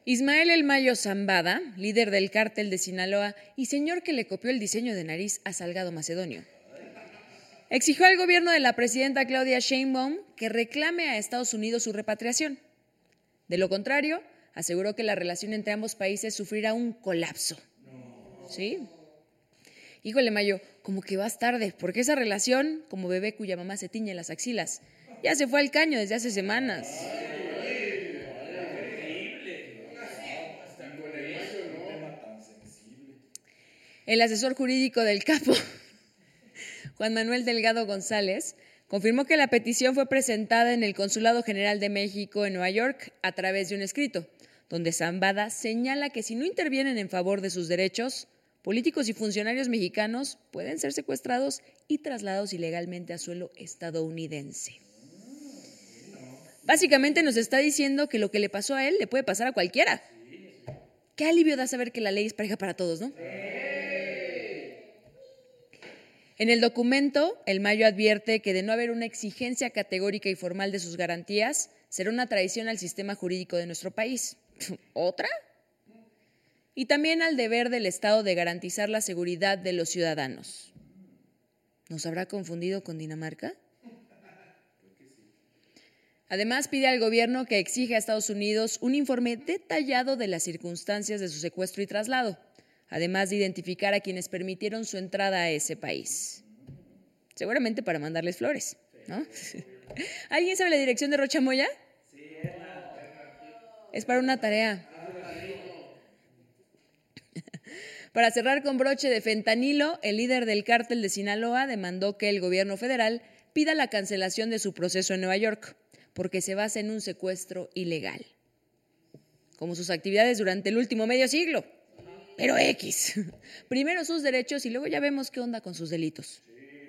Ismael El Mayo Zambada, líder del cártel de Sinaloa y señor que le copió el diseño de nariz a Salgado Macedonio, exigió al gobierno de la presidenta Claudia Sheinbaum que reclame a Estados Unidos su repatriación. De lo contrario, aseguró que la relación entre ambos países sufrirá un colapso. ¿Sí? Híjole, Mayo, como que vas tarde, porque esa relación, como bebé cuya mamá se tiñe las axilas, ya se fue al caño desde hace semanas. El asesor jurídico del capo, Juan Manuel Delgado González, confirmó que la petición fue presentada en el Consulado General de México en Nueva York a través de un escrito, donde Zambada señala que si no intervienen en favor de sus derechos, políticos y funcionarios mexicanos pueden ser secuestrados y trasladados ilegalmente a suelo estadounidense. Básicamente nos está diciendo que lo que le pasó a él le puede pasar a cualquiera. Qué alivio da saber que la ley es pareja para todos, ¿no? En el documento, El Mayo advierte que de no haber una exigencia categórica y formal de sus garantías, será una traición al sistema jurídico de nuestro país. ¿Otra? Y también al deber del Estado de garantizar la seguridad de los ciudadanos. ¿Nos habrá confundido con Dinamarca? Además, pide al gobierno que exija a Estados Unidos un informe detallado de las circunstancias de su secuestro y traslado, además de identificar a quienes permitieron su entrada a ese país. Seguramente para mandarles flores, ¿no? ¿Alguien sabe la dirección de Rocha Moya? Es para una tarea. Para cerrar con broche de fentanilo, el líder del cártel de Sinaloa demandó que el gobierno federal pida la cancelación de su proceso en Nueva York, porque se basa en un secuestro ilegal, como sus actividades durante el último medio siglo. Pero X. Primero sus derechos y luego ya vemos qué onda con sus delitos.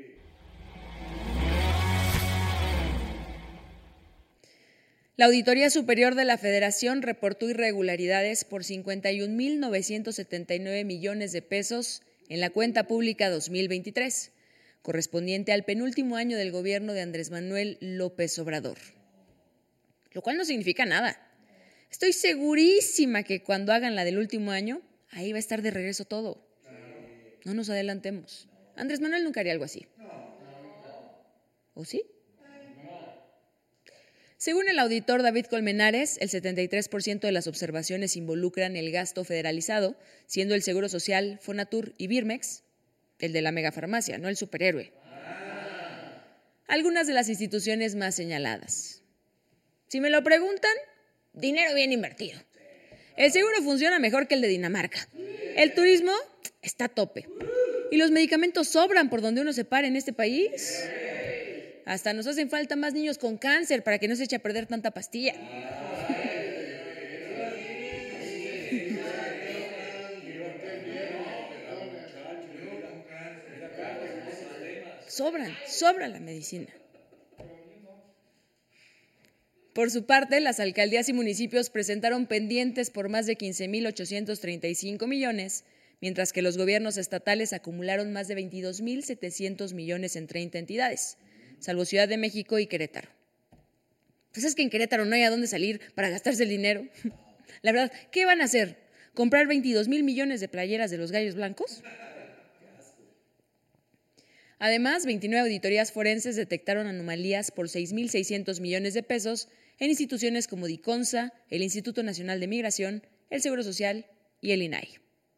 La Auditoría Superior de la Federación reportó irregularidades por 51.979 millones de pesos en la cuenta pública 2023, correspondiente al penúltimo año del gobierno de Andrés Manuel López Obrador. Lo cual no significa nada. Estoy segurísima que cuando hagan la del último año, ahí va a estar de regreso todo. No nos adelantemos. Andrés Manuel nunca haría algo así. ¿O sí? Según el auditor David Colmenares, el 73% de las observaciones involucran el gasto federalizado, siendo el Seguro Social, Fonatur y Birmex, el de la megafarmacia, no el superhéroe. Algunas de las instituciones más señaladas. Si me lo preguntan, dinero bien invertido. El seguro funciona mejor que el de Dinamarca. El turismo está a tope. Y los medicamentos sobran por donde uno se pare en este país. Hasta nos hacen falta más niños con cáncer para que no se eche a perder tanta pastilla. Sobra la medicina. Por su parte, las alcaldías y municipios presentaron pendientes por más de 15.835 millones, mientras que los gobiernos estatales acumularon más de 22.700 millones en 30 entidades, salvo Ciudad de México y Querétaro. Pues es que en Querétaro no hay a dónde salir para gastarse el dinero. La verdad, ¿qué van a hacer? ¿Comprar 22,000 millones de playeras de los Gallos Blancos? Además, 29 auditorías forenses detectaron anomalías por 6.600 millones de pesos en instituciones como DICONSA, el Instituto Nacional de Migración, el Seguro Social y el INAI.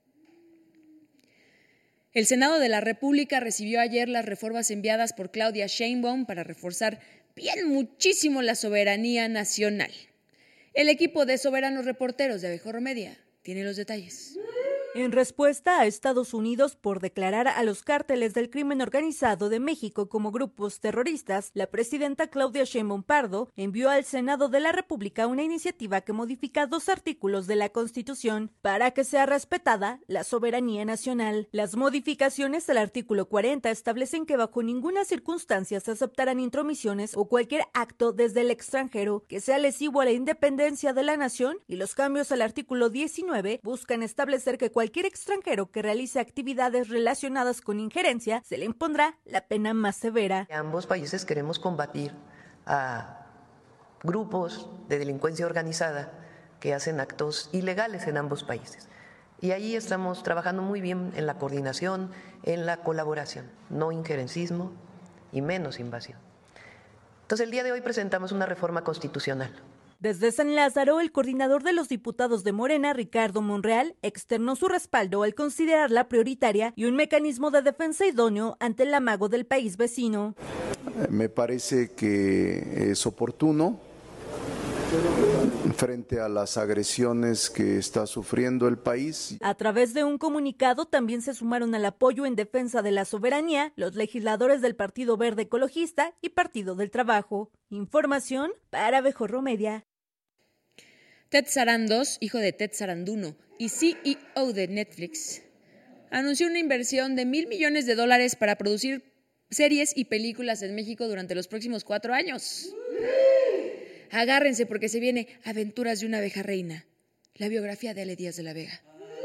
El Senado de la República recibió ayer las reformas enviadas por Claudia Sheinbaum para reforzar bien muchísimo la soberanía nacional. El equipo de soberanos reporteros de Abejorro Media tiene los detalles. En respuesta a Estados Unidos por declarar a los cárteles del crimen organizado de México como grupos terroristas, la presidenta Claudia Sheinbaum Pardo envió al Senado de la República una iniciativa que modifica 2 artículos de la Constitución para que sea respetada la soberanía nacional. Las modificaciones al artículo 40 establecen que bajo ninguna circunstancia se aceptarán intromisiones o cualquier acto desde el extranjero que sea lesivo a la independencia de la nación, y los cambios al artículo 19 buscan establecer que cualquier extranjero que realice actividades relacionadas con injerencia se le impondrá la pena más severa. Ambos países queremos combatir a grupos de delincuencia organizada que hacen actos ilegales en ambos países. Y ahí estamos trabajando muy bien en la coordinación, en la colaboración, no injerencismo y menos invasión. Entonces, el día de hoy presentamos una reforma constitucional. Desde San Lázaro, el coordinador de los diputados de Morena, Ricardo Monreal, externó su respaldo al considerarla prioritaria y un mecanismo de defensa idóneo ante el amago del país vecino. Me parece que es oportuno frente a las agresiones que está sufriendo el país. A través de un comunicado también se sumaron al apoyo en defensa de la soberanía los legisladores del Partido Verde Ecologista y Partido del Trabajo. Información para Abejorro Media. Ted Sarandos, hijo de Ted Saranduno y CEO de Netflix, anunció una inversión de $1,000 millones para producir series y películas en México durante los próximos 4 años. Agárrense porque se viene Aventuras de una abeja reina, la biografía de Ale Díaz de la Vega.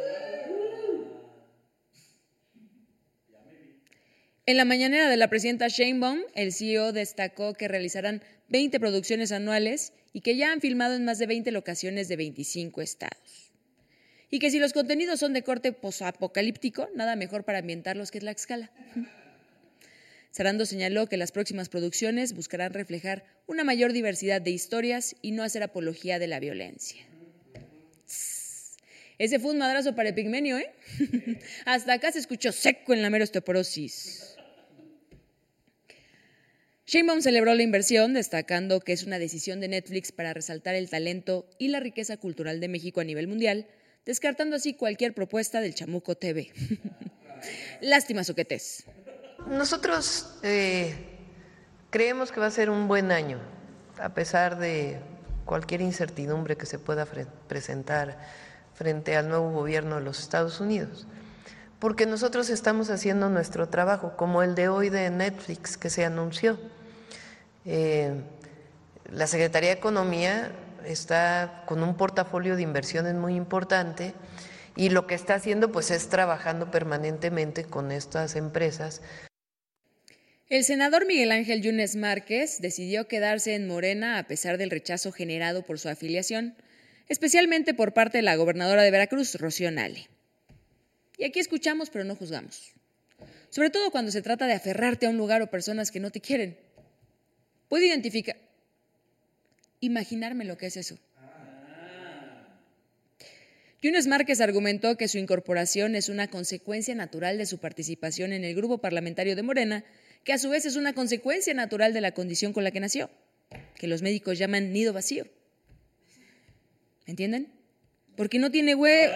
En la mañanera de la presidenta Sheinbaum, el CEO destacó que realizarán 20 producciones anuales y que ya han filmado en más de 20 locaciones de 25 estados. Y que si los contenidos son de corte posapocalíptico, nada mejor para ambientarlos que Tlaxcala. Sarando señaló que las próximas producciones buscarán reflejar una mayor diversidad de historias y no hacer apología de la violencia. Ese fue un madrazo para Epigmenio, ¿eh? Hasta acá se escuchó seco en la mera osteoporosis. Sheinbaum celebró la inversión, destacando que es una decisión de Netflix para resaltar el talento y la riqueza cultural de México a nivel mundial, descartando así cualquier propuesta del Chamuco TV. Lástima, soquetes. Nosotros creemos que va a ser un buen año, a pesar de cualquier incertidumbre que se pueda presentar frente al nuevo gobierno de los Estados Unidos, porque nosotros estamos haciendo nuestro trabajo, como el de hoy de Netflix que se anunció. La Secretaría de Economía está con un portafolio de inversiones muy importante y lo que está haciendo pues es trabajando permanentemente con estas empresas. El senador Miguel Ángel Yunes Márquez decidió quedarse en Morena a pesar del rechazo generado por su afiliación, especialmente por parte de la gobernadora de Veracruz, Rocío Nale. Y aquí escuchamos, pero no juzgamos. Sobre todo cuando se trata de aferrarte a un lugar o personas que no te quieren. Puedo imaginarme lo que es eso. Yunes Márquez argumentó que su incorporación es una consecuencia natural de su participación en el grupo parlamentario de Morena, que a su vez es una consecuencia natural de la condición con la que nació, que los médicos llaman nido vacío. ¿Entienden? Porque no tiene huevo.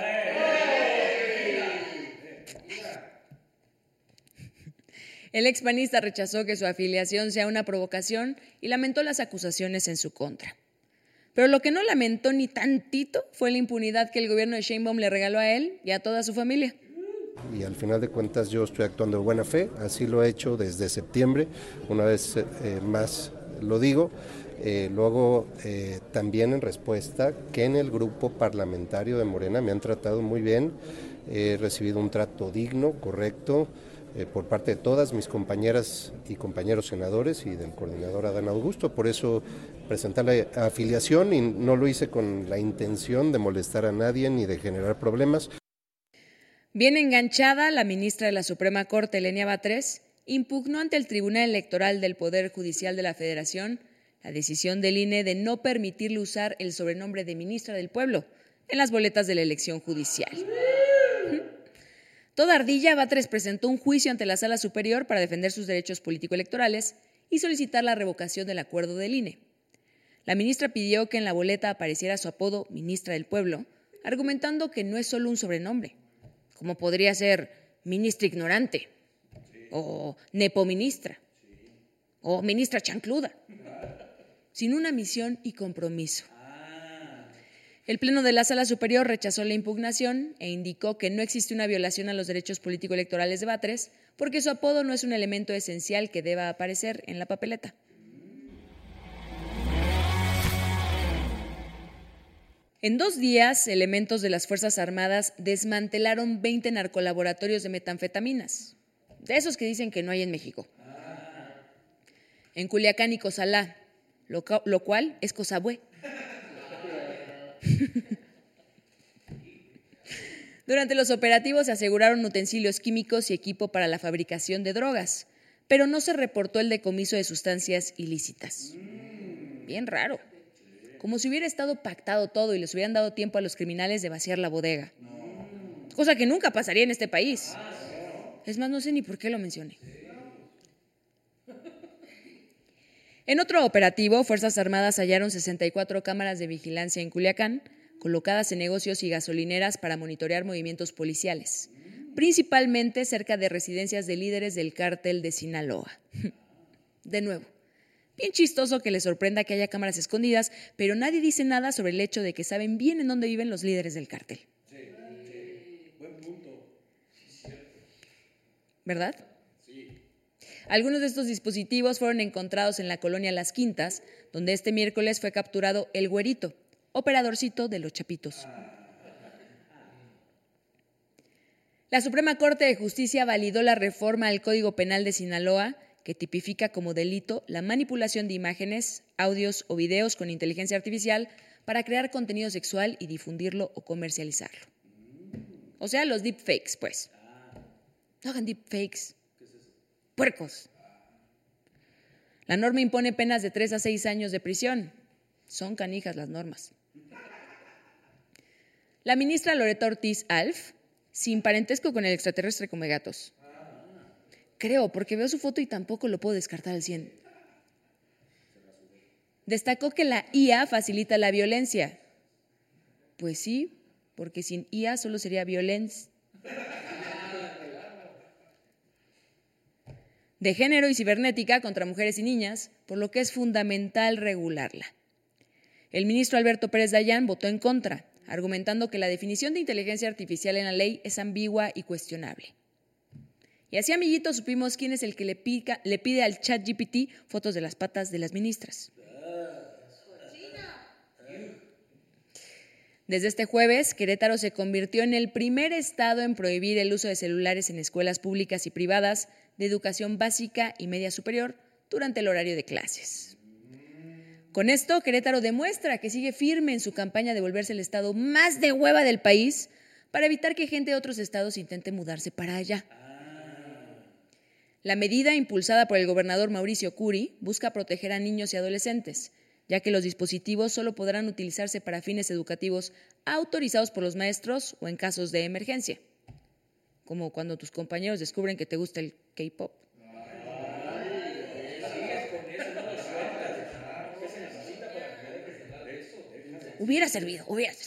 El expanista rechazó que su afiliación sea una provocación y lamentó las acusaciones en su contra. Pero lo que no lamentó ni tantito fue la impunidad que el gobierno de Sheinbaum le regaló a él y a toda su familia. Y al final de cuentas yo estoy actuando de buena fe, así lo he hecho desde septiembre, una vez más lo digo. Luego también en respuesta que en el grupo parlamentario de Morena me han tratado muy bien, he recibido un trato digno, correcto, por parte de todas mis compañeras y compañeros senadores y del coordinador Adán Augusto. Por eso presenté la afiliación y no lo hice con la intención de molestar a nadie ni de generar problemas. Bien enganchada, la ministra de la Suprema Corte, Lenia Batres, impugnó ante el Tribunal Electoral del Poder Judicial de la Federación la decisión del INE de no permitirle usar el sobrenombre de ministra del Pueblo en las boletas de la elección judicial. Toda ardilla, Batres presentó un juicio ante la Sala Superior para defender sus derechos político-electorales y solicitar la revocación del acuerdo del INE. La ministra pidió que en la boleta apareciera su apodo ministra del Pueblo, argumentando que no es solo un sobrenombre, como podría ser ministra ignorante, o nepoministra, o ministra chancluda, sin una misión y compromiso. El Pleno de la Sala Superior rechazó la impugnación e indicó que no existe una violación a los derechos político-electorales de Batres porque su apodo no es un elemento esencial que deba aparecer en la papeleta. En 2 días, elementos de las Fuerzas Armadas desmantelaron 20 narcolaboratorios de metanfetaminas, de esos que dicen que no hay en México, en Culiacán y Cozalá, lo cual es cosa bue. Durante los operativos se aseguraron utensilios químicos y equipo para la fabricación de drogas, pero no se reportó el decomiso de sustancias ilícitas. Bien raro. Como si hubiera estado pactado todo y les hubieran dado tiempo a los criminales de vaciar la bodega. Cosa que nunca pasaría en este país. Es más, no sé ni por qué lo mencioné. En otro operativo, Fuerzas Armadas hallaron 64 cámaras de vigilancia en Culiacán, colocadas en negocios y gasolineras para monitorear movimientos policiales, principalmente cerca de residencias de líderes del cártel de Sinaloa. De nuevo, bien chistoso que les sorprenda que haya cámaras escondidas, pero nadie dice nada sobre el hecho de que saben bien en dónde viven los líderes del cártel. Buen punto. ¿Verdad? Algunos de estos dispositivos fueron encontrados en la colonia Las Quintas, donde este miércoles fue capturado el Güerito, operadorcito de los Chapitos. La Suprema Corte de Justicia validó la reforma al Código Penal de Sinaloa que tipifica como delito la manipulación de imágenes, audios o videos con inteligencia artificial para crear contenido sexual y difundirlo o comercializarlo. O sea, los deepfakes, pues. No hagan deepfakes. Puercos. La norma impone penas de 3 a 6 años de prisión. Son canijas las normas. La ministra Loretta Ortiz Alf, sin parentesco con el extraterrestre come gatos. Creo, porque veo su foto y tampoco lo puedo descartar al 100. Destacó que la IA facilita la violencia. Pues sí, porque sin IA solo sería violencia. De género y cibernética contra mujeres y niñas, por lo que es fundamental regularla. El ministro Alberto Pérez Dayán votó en contra, argumentando que la definición de inteligencia artificial en la ley es ambigua y cuestionable. Y así, amiguitos, supimos quién es el que le pide al ChatGPT fotos de las patas de las ministras. Desde este jueves, Querétaro se convirtió en el primer estado en prohibir el uso de celulares en escuelas públicas y privadas de educación básica y media superior durante el horario de clases. Con esto, Querétaro demuestra que sigue firme en su campaña de volverse el estado más de hueva del país para evitar que gente de otros estados intente mudarse para allá. La medida, impulsada por el gobernador Mauricio Curi, busca proteger a niños y adolescentes, ya que los dispositivos solo podrán utilizarse para fines educativos autorizados por los maestros o en casos de emergencia, como cuando tus compañeros descubren que te gusta el K-pop. Hubiera servido.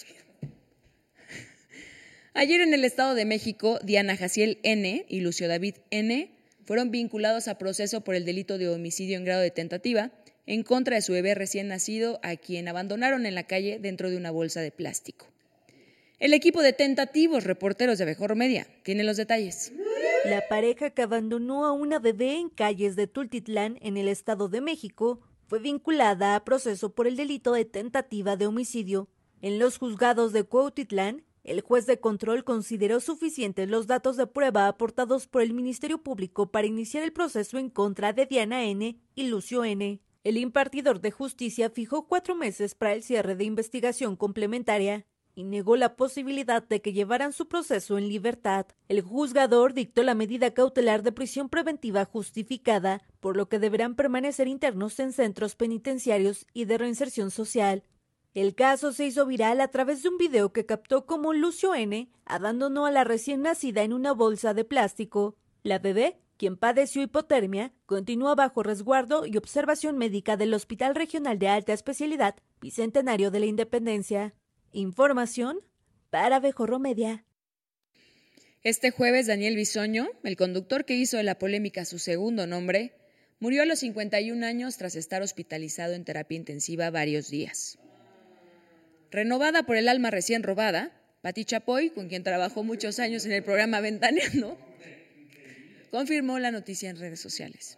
Ayer en el Estado de México, Diana Jaciel N. y Lucio David N. fueron vinculados a proceso por el delito de homicidio en grado de tentativa en contra de su bebé recién nacido, a quien abandonaron en la calle dentro de una bolsa de plástico. El equipo de tentativos reporteros de Abejorro Media tiene los detalles. La pareja que abandonó a una bebé en calles de Tultitlán, en el Estado de México, fue vinculada a proceso por el delito de tentativa de homicidio. En los juzgados de Cuautitlán, el juez de control consideró suficientes los datos de prueba aportados por el Ministerio Público para iniciar el proceso en contra de Diana N. y Lucio N. El impartidor de justicia fijó 4 meses para el cierre de investigación complementaria y negó la posibilidad de que llevaran su proceso en libertad. El juzgador dictó la medida cautelar de prisión preventiva justificada, por lo que deberán permanecer internos en centros penitenciarios y de reinserción social. El caso se hizo viral a través de un video que captó cómo Lucio N. abandonó a la recién nacida en una bolsa de plástico. La bebé, quien padeció hipotermia, continúa bajo resguardo y observación médica del Hospital Regional de Alta Especialidad Bicentenario de la Independencia. Información para Abejorro Media. Este jueves, Daniel Bisoño, el conductor que hizo de la polémica su segundo nombre, murió a los 51 años tras estar hospitalizado en terapia intensiva varios días. Renovada por el alma recién robada, Pati Chapoy, con quien trabajó muchos años en el programa Ventaneando, confirmó la noticia en redes sociales.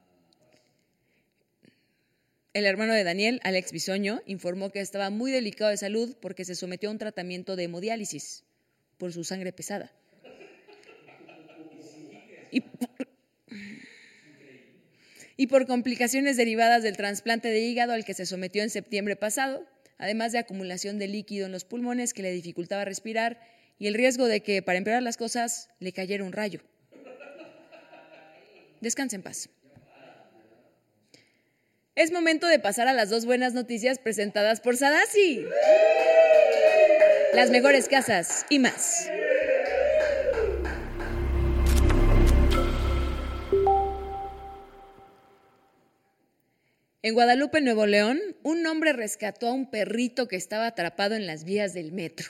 El hermano de Daniel, Alex Bisoño, informó que estaba muy delicado de salud porque se sometió a un tratamiento de hemodiálisis por su sangre pesada. Y por complicaciones derivadas del trasplante de hígado al que se sometió en septiembre pasado, además de acumulación de líquido en los pulmones que le dificultaba respirar y el riesgo de que, para empeorar las cosas, le cayera un rayo. Descanse en paz. Es momento de pasar a las 2 buenas noticias presentadas por Sadasi. Las mejores casas y más. En Guadalupe, Nuevo León, un hombre rescató a un perrito que estaba atrapado en las vías del metro.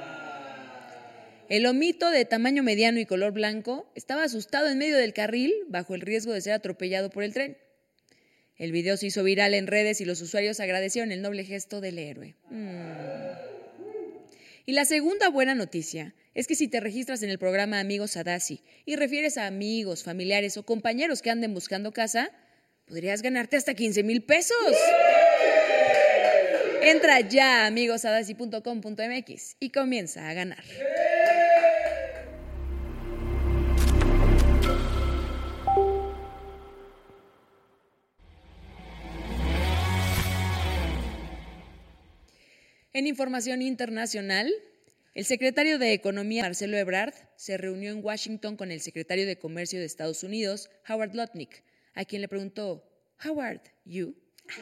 El lomito, de tamaño mediano y color blanco, estaba asustado en medio del carril bajo el riesgo de ser atropellado por el tren. El video se hizo viral en redes y los usuarios agradecieron el noble gesto del héroe. Y la segunda buena noticia es que si te registras en el programa Amigos Sadasi y refieres a amigos, familiares o compañeros que anden buscando casa, podrías ganarte hasta 15,000 pesos. Entra ya a amigosadasi.com.mx y comienza a ganar. En información internacional, el secretario de Economía, Marcelo Ebrard, se reunió en Washington con el secretario de Comercio de Estados Unidos, Howard Lutnick, a quien le preguntó, Howard, ¿you?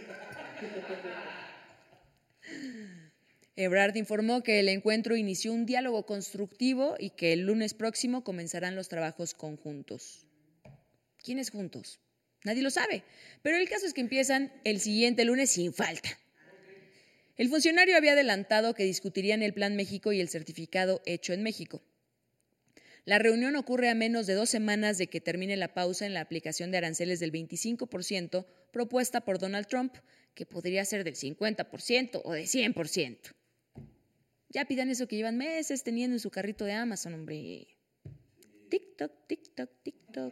Ebrard informó que el encuentro inició un diálogo constructivo y que el lunes próximo comenzarán los trabajos conjuntos. ¿Quiénes juntos? Nadie lo sabe, pero el caso es que empiezan el siguiente lunes sin falta. El funcionario había adelantado que discutirían el Plan México y el certificado hecho en México. La reunión ocurre a menos de 2 semanas de que termine la pausa en la aplicación de aranceles del 25% propuesta por Donald Trump, que podría ser del 50% o de 100%. Ya pidan eso que llevan meses teniendo en su carrito de Amazon, hombre. TikTok, TikTok, TikTok.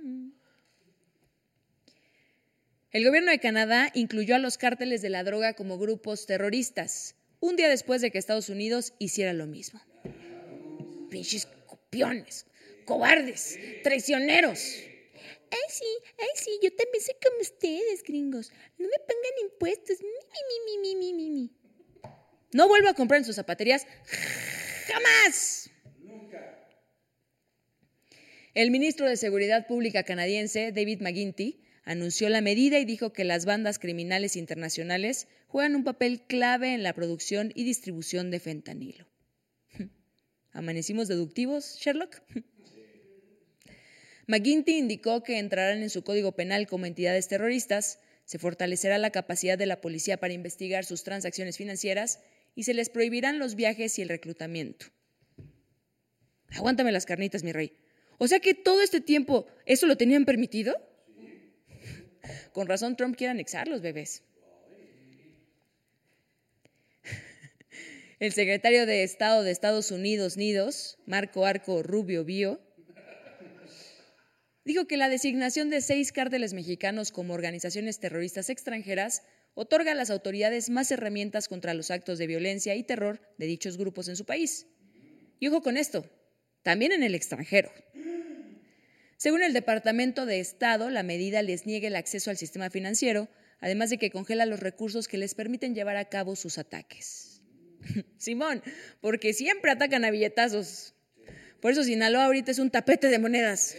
El gobierno de Canadá incluyó a los cárteles de la droga como grupos terroristas, un día después de que Estados Unidos hiciera lo mismo. Pinches copiones, cobardes, traicioneros. Ay, sí, yo también soy como ustedes, gringos. No me pongan impuestos. Mi. No vuelvo a comprar en sus zapaterías. ¡Jamás! Nunca. El ministro de Seguridad Pública canadiense, David McGuinty, anunció la medida y dijo que las bandas criminales internacionales juegan un papel clave en la producción y distribución de fentanilo. ¿Amanecimos deductivos, Sherlock? McGuinty indicó que entrarán en su código penal como entidades terroristas, se fortalecerá la capacidad de la policía para investigar sus transacciones financieras y se les prohibirán los viajes y el reclutamiento. Aguántame las carnitas, mi rey. O sea que todo este tiempo, ¿eso lo tenían permitido? Con razón Trump quiere anexar los bebés. El secretario de Estado de Estados Unidos, Marco Arco Rubio Bio, dijo que la designación de 6 cárteles mexicanos como organizaciones terroristas extranjeras otorga a las autoridades más herramientas contra los actos de violencia y terror de dichos grupos en su país. Y ojo con esto, también en el extranjero. Según el Departamento de Estado, la medida les niega el acceso al sistema financiero, además de que congela los recursos que les permiten llevar a cabo sus ataques. Simón, porque siempre atacan a billetazos. Por eso Sinaloa ahorita es un tapete de monedas.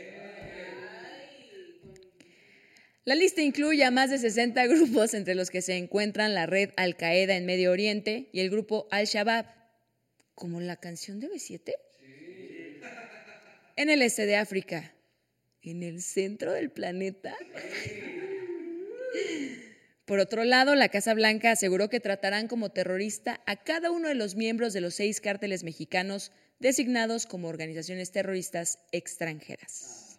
La lista incluye a más de 60 grupos, entre los que se encuentran la red Al-Qaeda en Medio Oriente y el grupo Al-Shabaab. ¿Como la canción de B7? Sí. En el este de África. ¿En el centro del planeta? Por otro lado, la Casa Blanca aseguró que tratarán como terrorista a cada uno de los miembros de los 6 cárteles mexicanos designados como organizaciones terroristas extranjeras.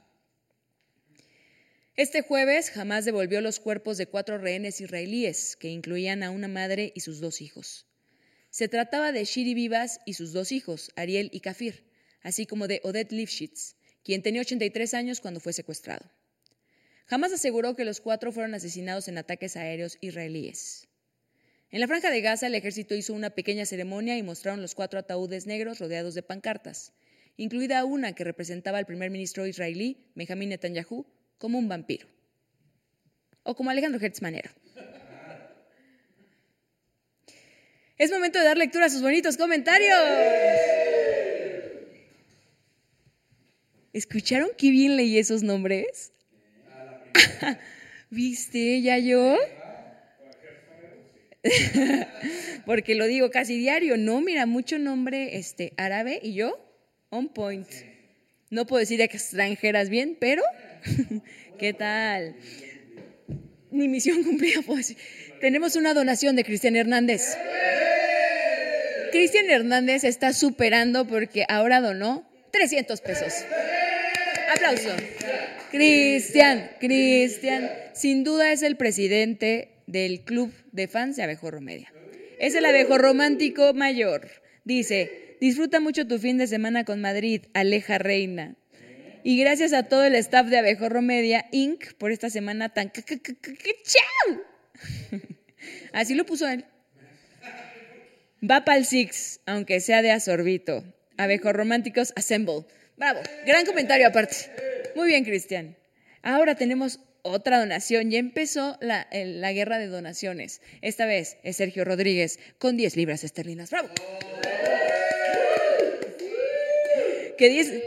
Este jueves, Hamás devolvió los cuerpos de 4 rehenes israelíes, que incluían a una madre y sus 2 hijos. Se trataba de Shiri Vivas y sus 2 hijos, Ariel y Kafir, así como de Oded Lifshitz, quien tenía 83 años cuando fue secuestrado. Hamás aseguró que los 4 fueron asesinados en ataques aéreos israelíes. En la Franja de Gaza, el ejército hizo una pequeña ceremonia y mostraron los 4 ataúdes negros rodeados de pancartas, incluida una que representaba al primer ministro israelí, Benjamín Netanyahu, como un vampiro. O como Alejandro Hertz Manero. Es momento de dar lectura a sus bonitos comentarios. ¿Escucharon qué bien leí esos nombres? ¿Viste, ya yo? Porque lo digo casi diario. No, mira, mucho nombre árabe y yo on point. No puedo decir extranjeras bien, pero ¿qué tal? Mi misión cumplida, pues. Tenemos una donación de Cristian Hernández. Cristian Hernández está superando porque ahora donó 300 pesos. Aplauso. Cristian, sin duda es el presidente del club de fans de Abejorro Media. Es el abejorromántico mayor. Dice, disfruta mucho tu fin de semana con Madrid, Aleja Reina. Y gracias a todo el staff de Abejorro Media, Inc., por esta semana tan ¡chao! Así lo puso él. Va pa'l Six, aunque sea de Asorbito. Abejorrománticos Assemble. Bravo, gran comentario aparte. Muy bien, Cristian. Ahora tenemos otra donación. Ya empezó la guerra de donaciones. Esta vez es Sergio Rodríguez con 10 libras esterlinas. ¡Bravo! ¿Qué dice?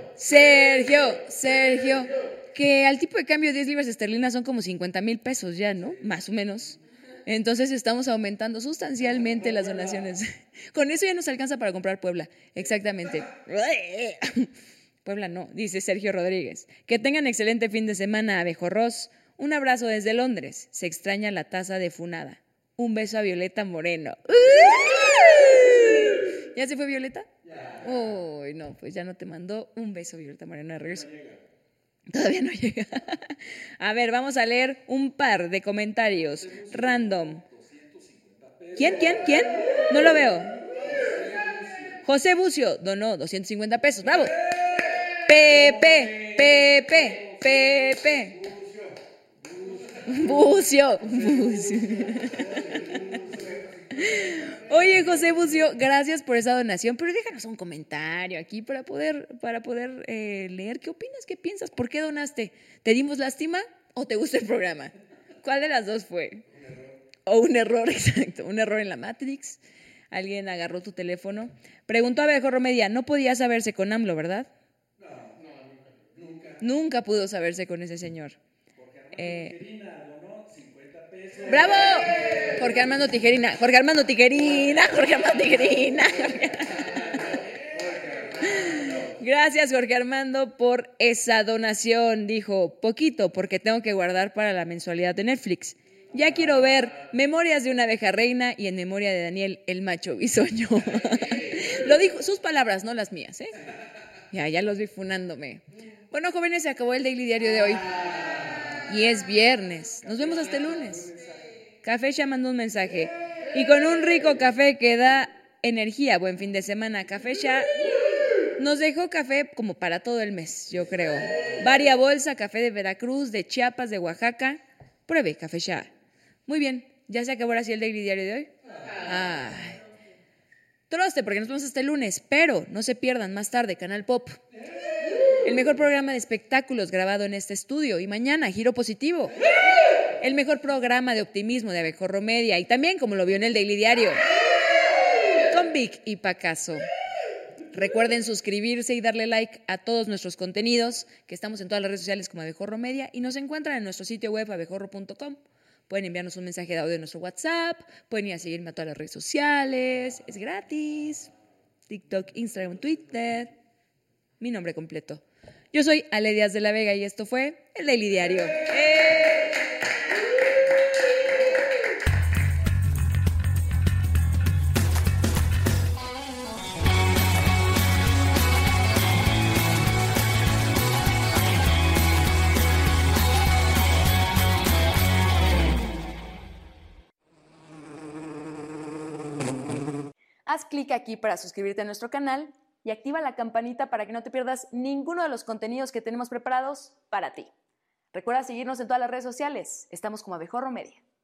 Sergio, que al tipo de cambio 10 libras esterlinas son como 50,000 pesos ya, ¿no? Más o menos. Entonces estamos aumentando sustancialmente las donaciones. Con eso ya nos alcanza para comprar Puebla. Exactamente. Puebla no, dice Sergio Rodríguez. Que tengan excelente fin de semana, abejorros. Un abrazo desde Londres. Se extraña la taza de Funada. Un beso a Violeta Moreno. ¿Ya se fue Violeta? Uy, no, pues ya no te mandó un beso Violeta Moreno de regreso. Todavía no llega. A ver, vamos a leer un par de comentarios random. ¿Quién? No lo veo. José Bucio donó 250 pesos. ¡Bravo! Pepe. Bucio. Oye, José Bucio, gracias por esa donación, pero déjanos un comentario aquí para poder leer. ¿Qué opinas? ¿Qué piensas? ¿Por qué donaste? ¿Te dimos lástima o te gusta el programa? ¿Cuál de las dos fue? O un error, exacto. Un error en la Matrix. Alguien agarró tu teléfono. Preguntó a Abejorro Media, no podía saberse con AMLO, ¿verdad? Nunca pudo saberse con ese señor. ¡Bravo! Jorge Armando Tijerina. Gracias, Jorge Armando, por esa donación. Dijo, poquito, porque tengo que guardar para la mensualidad de Netflix. Ya quiero ver Memorias de una abeja reina y En memoria de Daniel, el macho bisoño. Lo dijo, sus palabras, no las mías, ¿eh? Ya los vi funándome. Bueno, jóvenes, se acabó el Daily Diario de hoy. Y es viernes. Nos vemos hasta el lunes. Café ya mandó un mensaje. Y con un rico café que da energía. Buen fin de semana. Café ya nos dejó café como para todo el mes, yo creo. Varia bolsa, café de Veracruz, de Chiapas, de Oaxaca. Pruebe, café ya. Muy bien. ¿Ya se acabó así el Daily Diario de hoy? Ay. Troste, porque nos vemos hasta el lunes. Pero no se pierdan más tarde Canal Pop. El mejor programa de espectáculos grabado en este estudio. Y mañana, Giro Positivo. El mejor programa de optimismo de Abejorro Media. Y también, como lo vio en el Daily Diario, con Vic y Pacaso. Recuerden suscribirse y darle like a todos nuestros contenidos, que estamos en todas las redes sociales como Abejorro Media. Y nos encuentran en nuestro sitio web, abejorro.com. Pueden enviarnos un mensaje de audio en nuestro WhatsApp. Pueden ir a seguirme a todas las redes sociales. Es gratis. TikTok, Instagram, Twitter. Mi nombre completo. Yo soy Ale Díaz de la Vega y esto fue el Daily Diario. Haz clic aquí para suscribirte a nuestro canal y activa la campanita para que no te pierdas ninguno de los contenidos que tenemos preparados para ti. Recuerda seguirnos en todas las redes sociales. Estamos como Abejorro Media.